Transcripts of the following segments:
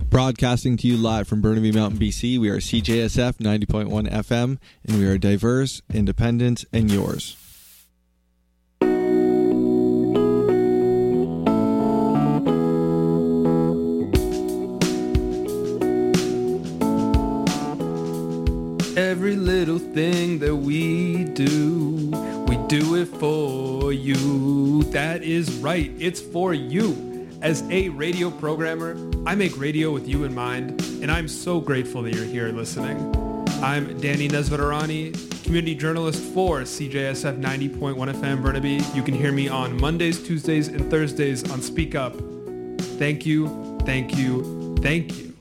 Broadcasting to you live from Burnaby Mountain, BC, we are CJSF 90.1 FM, and we are diverse, independent, and yours. Every little thing that we do it for you. That is right, it's for you. As a radio programmer, I make radio with you in mind, and I'm so grateful that you're here listening. I'm Danny Nesvatarani, community journalist for CJSF 90.1 FM Burnaby. You can hear me on Mondays, Tuesdays, and Thursdays on Speak Up. Thank you, thank you, thank you.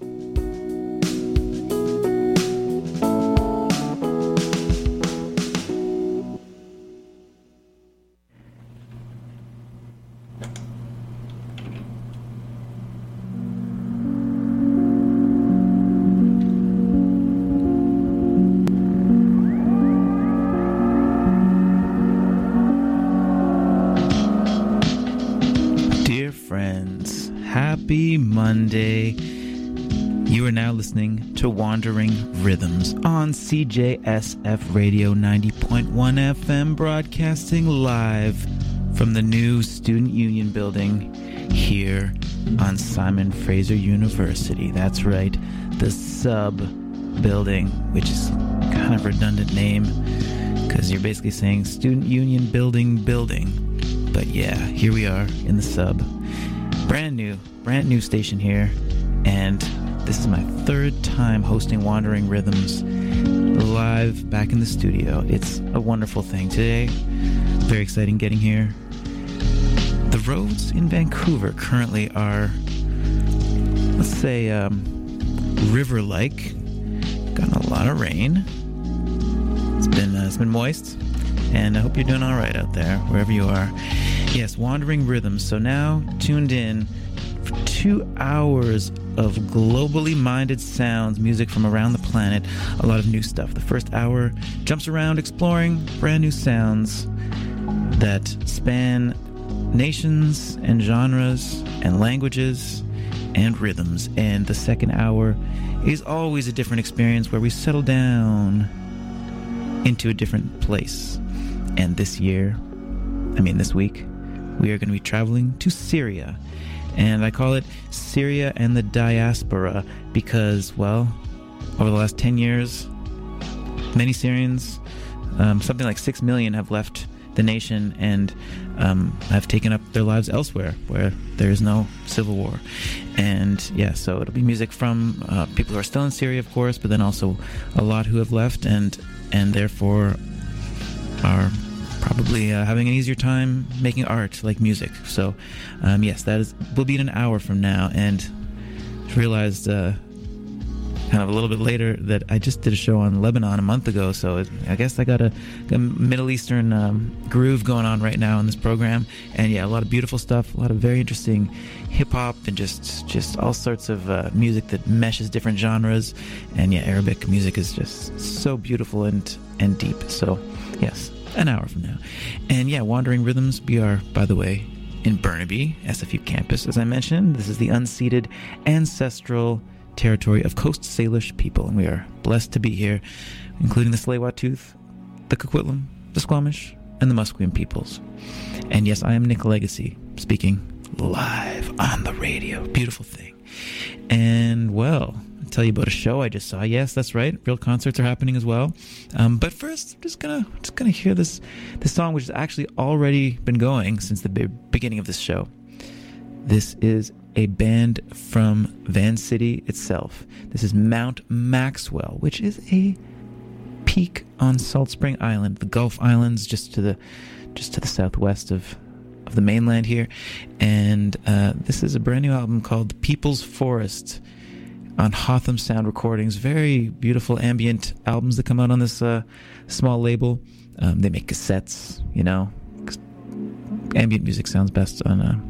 Happy Monday. You are now listening to Wandering Rhythms on CJSF Radio 90.1 FM, broadcasting live from the new Student Union building here on Simon Fraser University. That's right, the sub building, which is kind of a redundant name because you're basically saying Student Union building. But yeah, here we are in the sub. Brand new station here, and this is my third time hosting Wandering Rhythms live back in the studio. It's a wonderful thing today. Very exciting getting here. The roads in Vancouver currently are, let's say, river-like. Gotten a lot of rain. It's been moist, and I hope you're doing all right out there, wherever you are. Yes, Wandering Rhythms. So now, tuned in for 2 hours of globally minded sounds, music from around the planet, a lot of new stuff. The first hour jumps around exploring brand new sounds that span nations and genres and languages and rhythms. And the second hour is always a different experience where we settle down into a different place. And this week, we are going to be traveling to Syria. And I call it Syria and the Diaspora because, well, over the last 10 years, many Syrians, something like 6 million, have left the nation and have taken up their lives elsewhere where there is no civil war. And yeah, so it'll be music from people who are still in Syria, of course, but then also a lot who have left and therefore are probably having an easier time making art like music. So yes, will be in an hour from now. And realized kind of a little bit later that I just did a show on Lebanon a month ago, so I guess I got a Middle Eastern groove going on right now in this program. And yeah, a lot of beautiful stuff, a lot of very interesting hip-hop and just all sorts of music that meshes different genres. And yeah, Arabic music is just so beautiful and deep. So yes, an hour from now. And yeah, Wandering Rhythms, we are, by the way, in Burnaby, SFU campus, as I mentioned. This is the unceded ancestral territory of Coast Salish people, and we are blessed to be here, including the Tsleil-Waututh, the Coquitlam, the Squamish, and the Musqueam peoples. And yes, I am Nick Legacy, speaking live on the radio. Beautiful thing. And well, I'll tell you about a show I just saw. Yes, that's right. Real concerts are happening as well. But first, I'm just gonna hear this song, which has actually already been going since the beginning of this show. This is a band from Van City itself. This is Mount Maxwell, which is a peak on Salt Spring Island, the Gulf Islands, just to the southwest of the mainland here. And this is a brand new album called People's Forest on Hotham Sound Recordings. Very beautiful ambient albums that come out on this small label. They make cassettes, you know. Ambient music sounds best on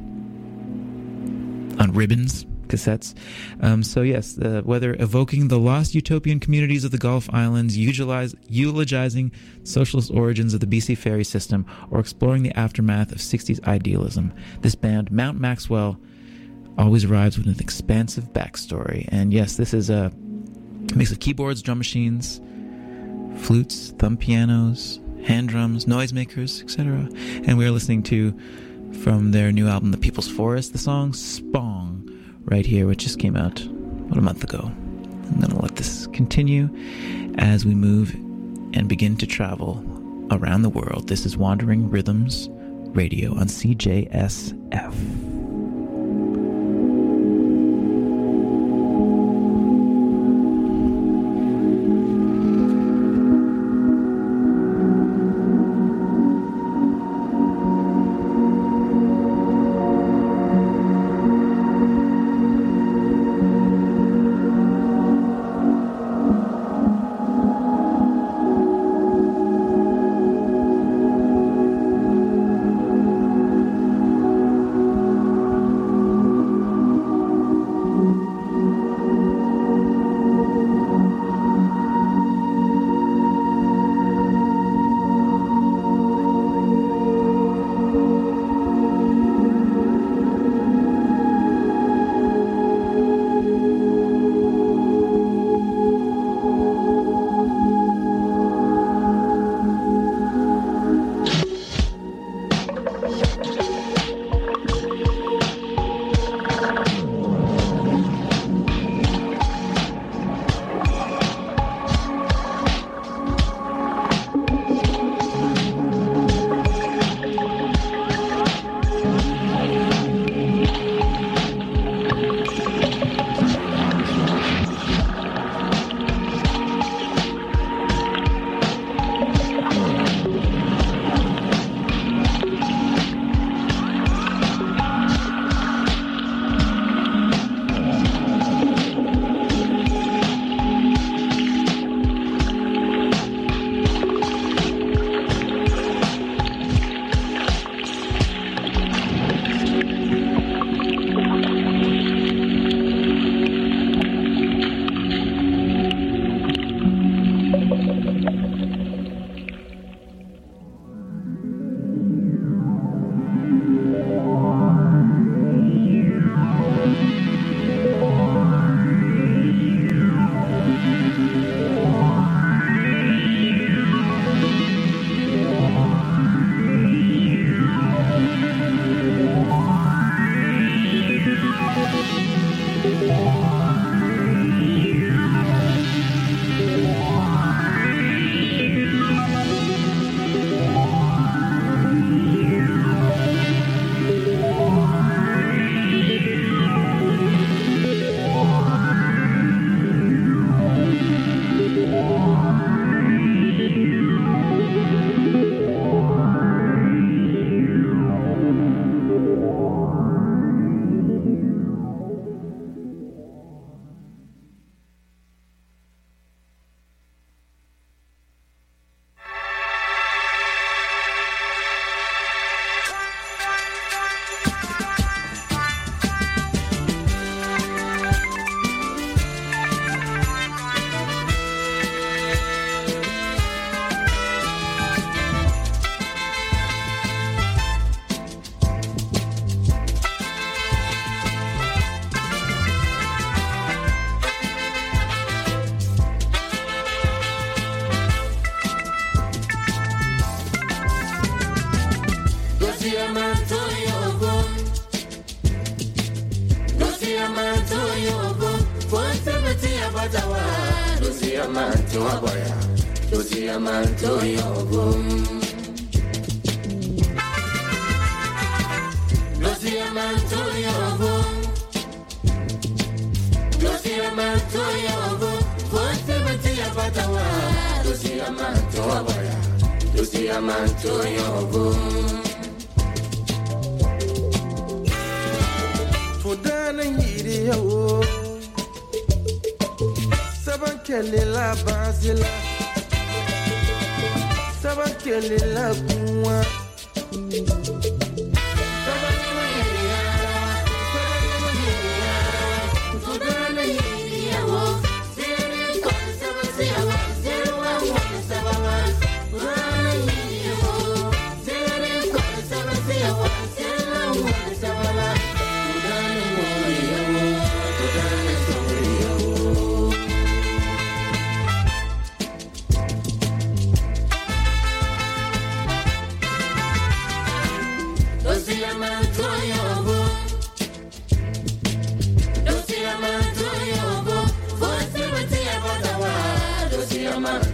ribbons, cassettes. So yes, whether evoking the lost utopian communities of the Gulf Islands, eulogizing socialist origins of the BC ferry system, or exploring the aftermath of 60s idealism, this band, Mount Maxwell, always arrives with an expansive backstory. And yes, this is a mix of keyboards, drum machines, flutes, thumb pianos, hand drums, noisemakers, etc. And we are listening to, from their new album, The People's Forest, the song Spong, right here, which just came out about a month ago. I'm going to let this continue as we move and begin to travel around the world. This is Wandering Rhythms Radio on CJSF.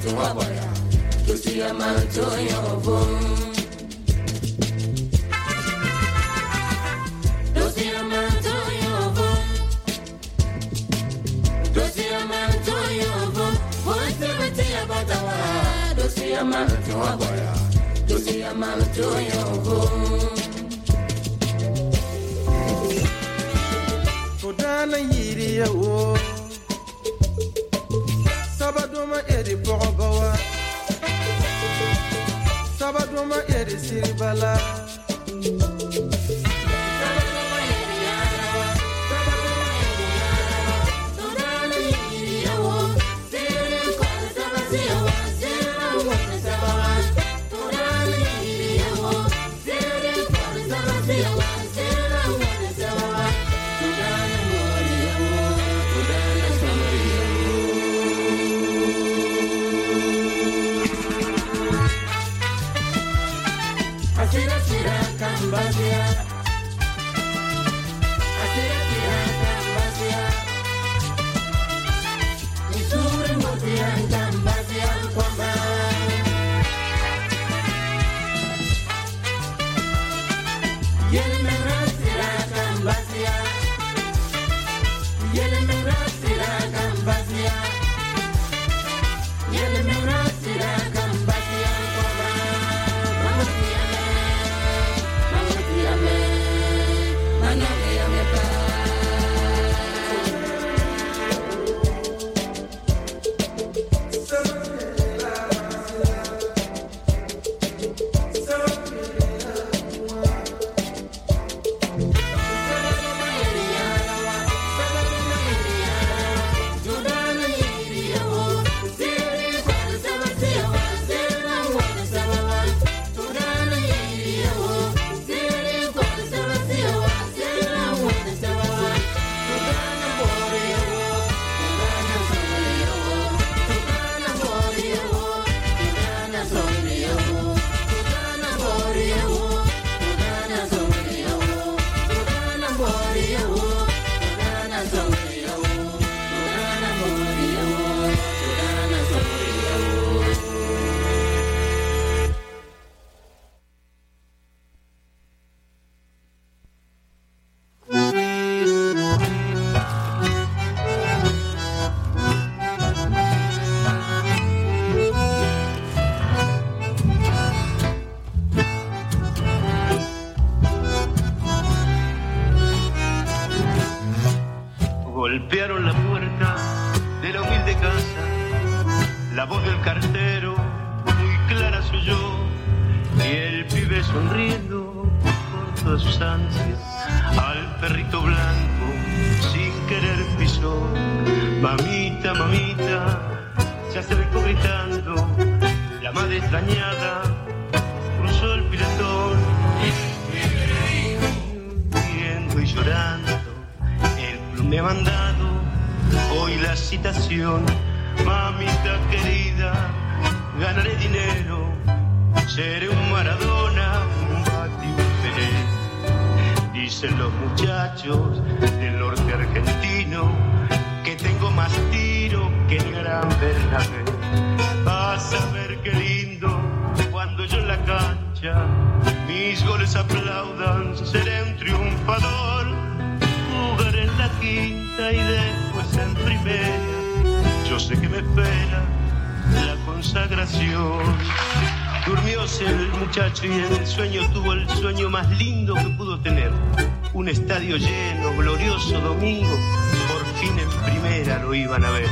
Kodana yiri ya wo Sabadoma eri bogowa Sabadoma eri siribala Sabadoma eri yarawa Sabadoma eri yarawa Kodana yiri ya wo Siri kwa sabasiwa Sira wana sabawa Kodana yiri ya wo Siri kwa sabasiwa Sira wana sabawa Kodana mori ya wo Kodana samari ya wo Asira sira kambazia Asira sira kambazia Nisure mbozia kambazia kwamba Yele menra sira kambazia Yele menra sira kambazia Yele menra sira kambazia kwamba Golpearon la puerta de la humilde casa, la voz del cartero muy clara se oyó, y el pibe sonriendo con todas sus ansias al perrito blanco sin querer pisó. Mamita, mamita, se acercó gritando, la madre extrañada cruzó el piletón, riendo y llorando. Me ha mandado hoy la citación, mamita querida, ganaré dinero, seré un Maradona, un Bati, un Pelé. Dicen los muchachos del norte argentino que tengo más tiro que el gran Bernabé. Vas a ver qué lindo cuando yo en la cancha mis goles aplaudan, seré un triunfador. Jugar en la quinta y después en primera, yo sé que me espera la consagración. Durmióse el muchacho y en el sueño tuvo el sueño más lindo que pudo tener. Un estadio lleno, glorioso domingo, por fin en primera lo iban a ver.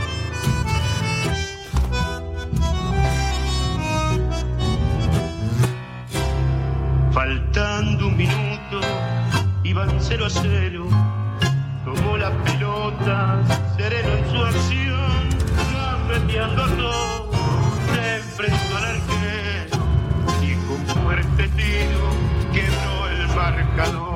Faltando un minuto, iban 0-0. Tomó la pelota, sereno en su acción, gambeteando todo, se enfrentó al arquero y con fuerte tiro quebró el marcador.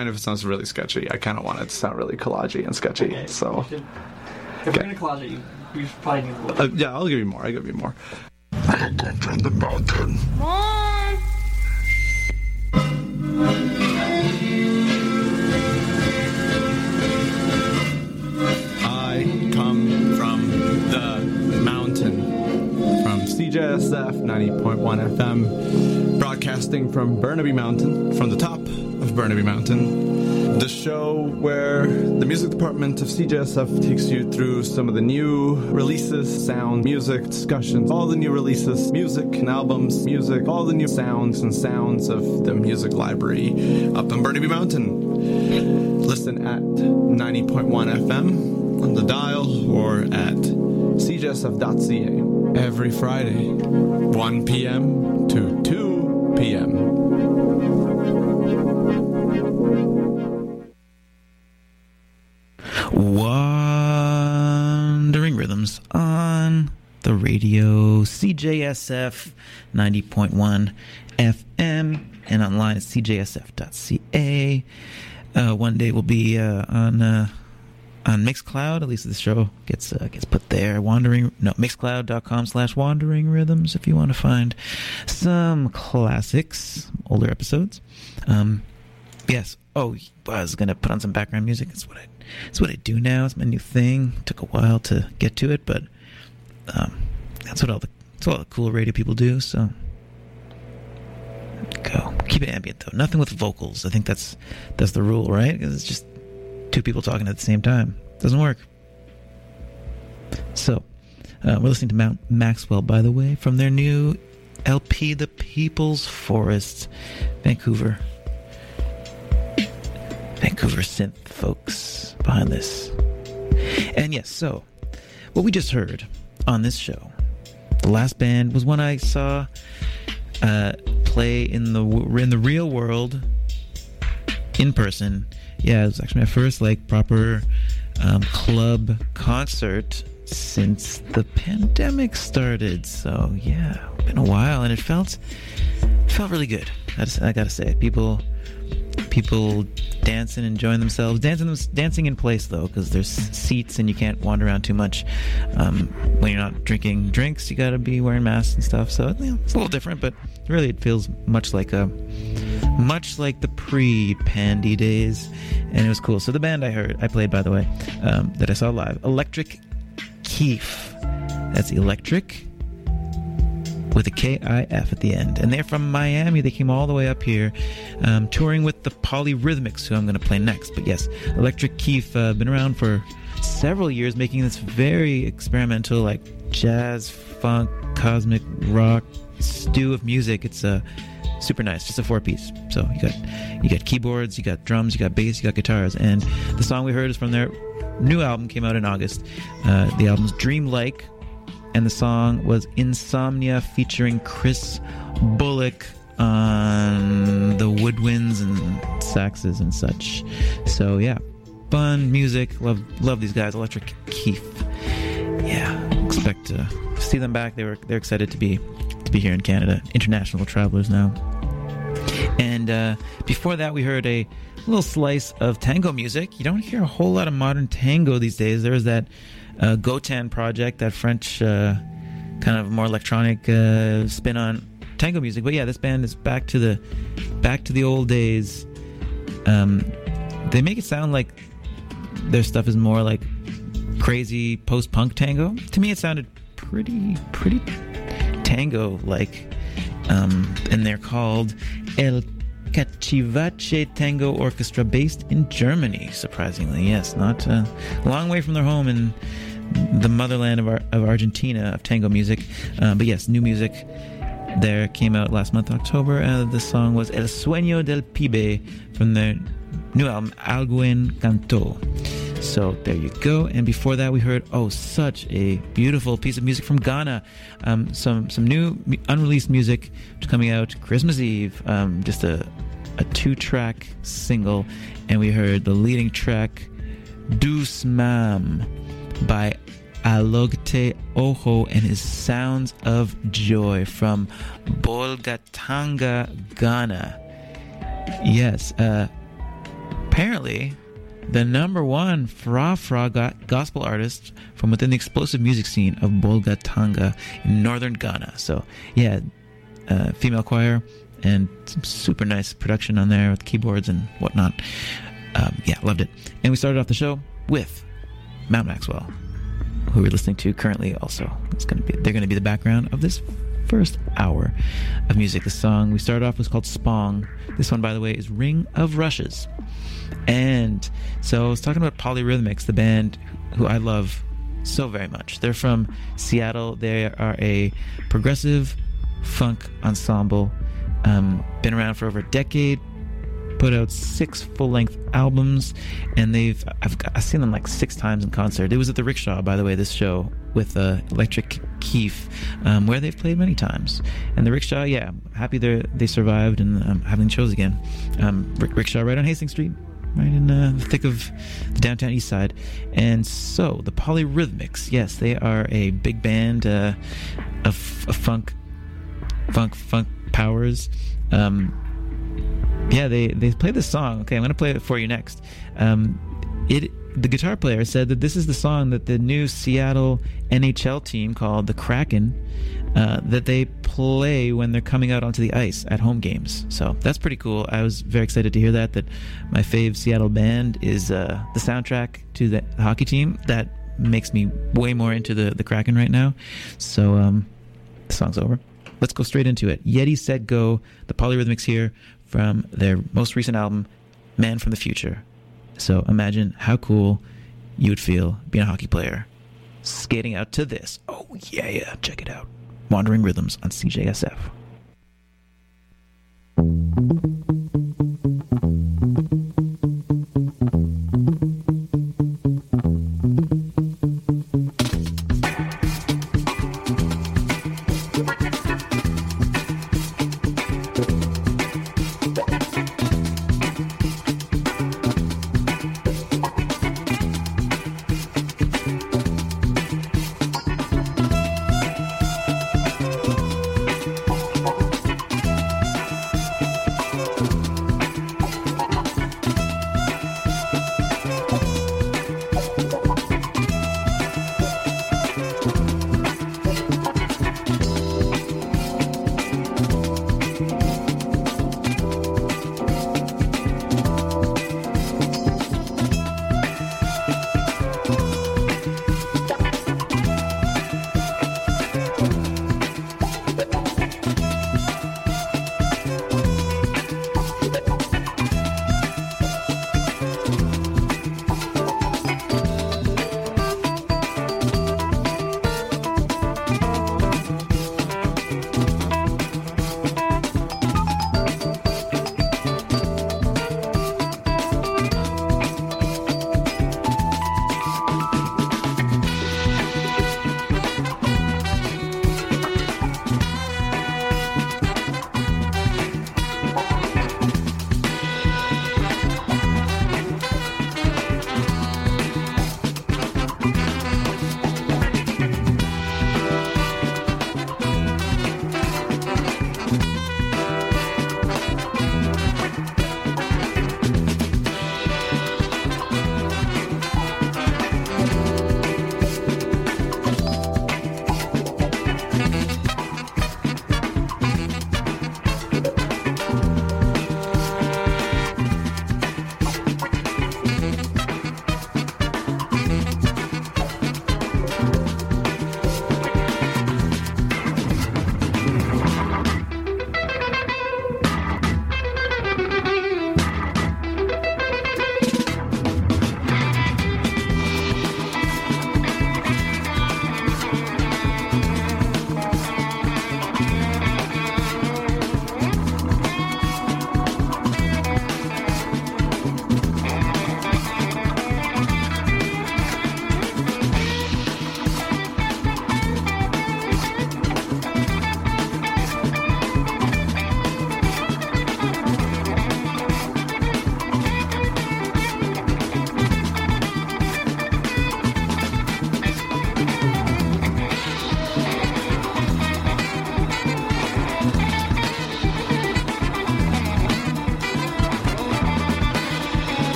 mind if it sounds really sketchy. I kind of want it to sound really collagey and sketchy. Okay, So, if we're gonna collage it, you should probably need a little. yeah, I'll give you more. I'll give you more. I come from the mountain, from CJSF 90.1 FM, broadcasting from Burnaby Mountain, from the top of Burnaby Mountain. The show where the music department of CJSF takes you through some of the new releases, sound, music, discussions, all the new releases, music and albums, music, all the new sounds of the music library up on Burnaby Mountain. Listen at 90.1 FM on the dial or at cjsf.ca every Friday, 1 p.m. to 2 p.m. Wandering Rhythms on the radio, CJSF 90.1 FM, and online at cjsf.ca. One day we'll be on Mixcloud. At least this show gets put there. Mixcloud.com/Wandering Rhythms if you want to find some classics, older episodes. Yes. Oh, I was gonna put on some background music. It's what I do now. It's my new thing. Took a while to get to it, but that's what all the cool radio people do. So go keep it ambient though. Nothing with vocals. I think that's the rule, right? Because it's just two people talking at the same time. Doesn't work. So we're listening to Mount Maxwell, by the way, from their new LP, The People's Forest, Vancouver synth folks behind this. And yes, so what we just heard on this show, the last band was one I saw play in the real world in person. Yeah, it was actually my first proper club concert since the pandemic started. So yeah, been a while, and it felt really good. I gotta say, people dancing, enjoying themselves, dancing in place though, because there's seats and you can't wander around too much. When you're not drinking drinks, you gotta be wearing masks and stuff. So it's a little different, but really it feels much like the pre-pandy days, and it was cool. So the band I played, by the way, that I saw live, Electric Keef. That's Electric with a K-I-F at the end. And they're from Miami. They came all the way up here, touring with the Polyrhythmics, who I'm going to play next. But yes, Electric Keef, been around for several years, making this very experimental, jazz, funk, cosmic rock stew of music. It's super nice. Just a 4-piece. So you got keyboards, you got drums, you got bass, you got guitars. And the song we heard is from their new album, came out in August. The album's Dreamlike. And the song was Insomnia, featuring Chris Bullock on the woodwinds and saxes and such. So yeah, fun music. Love these guys. Electric Keef. Yeah, expect to see them back. They're excited to be here in Canada. International travelers now. And before that, we heard a little slice of tango music. You don't hear a whole lot of modern tango these days. There was that Gotan project, that French kind of more electronic spin on tango music. But yeah, this band is back to the old days. They make it sound like their stuff is more like crazy post-punk tango. To me, it sounded pretty tango-like. And they're called El Cachivache Tango Orchestra, based in Germany, surprisingly. Yes, not a long way from their home in the motherland of Argentina of tango music. But yes, new music there came out last month, October. The song was El Sueño del Pibe from their new album, Alguien Cantó. So there you go. And before that, we heard such a beautiful piece of music from Ghana. Some new unreleased music coming out Christmas Eve. Just a 2-track single, and we heard the leading track, Douce Mam, by Alogte Oho and his Sounds of Joy from Bolgatanga, Ghana. Yes, apparently the number one Fra gospel artist from within the explosive music scene of Bolgatanga in northern Ghana. So, yeah, female choir and some super nice production on there with keyboards and whatnot. Yeah, loved it. And we started off the show with Mount Maxwell, who we're listening to currently also. They're going to be the background of this first hour of music. The song we started off was called Spong. This one, by the way, is Ring of Rushes. And so I was talking about Polyrhythmics, the band who I love so very much. They're from Seattle. They are a progressive funk ensemble. Been around for over a decade. Put out 6 full-length albums, and I've seen them like 6 times in concert. It was at the Rickshaw, by the way, this show with Electric Keef, where they've played many times. And the Rickshaw, yeah, happy they survived and having shows again. Rickshaw right on Hastings Street, right in the thick of the downtown east side. And so the Polyrhythmics, yes, they are a big band of funk powers. Yeah, they played this song. Okay, I'm going to play it for you next. The guitar player said that this is the song that the new Seattle NHL team called the Kraken, that they play when they're coming out onto the ice at home games. So that's pretty cool. I was very excited to hear that my fave Seattle band is the soundtrack to the hockey team. That makes me way more into the Kraken right now. So the song's over. Let's go straight into it. Yeti Set Go, the Polyrhythmics here from their most recent album, Man from the Future. So imagine how cool you would feel being a hockey player, skating out to this. Oh yeah, check it out. Wandering Rhythms on CJSF.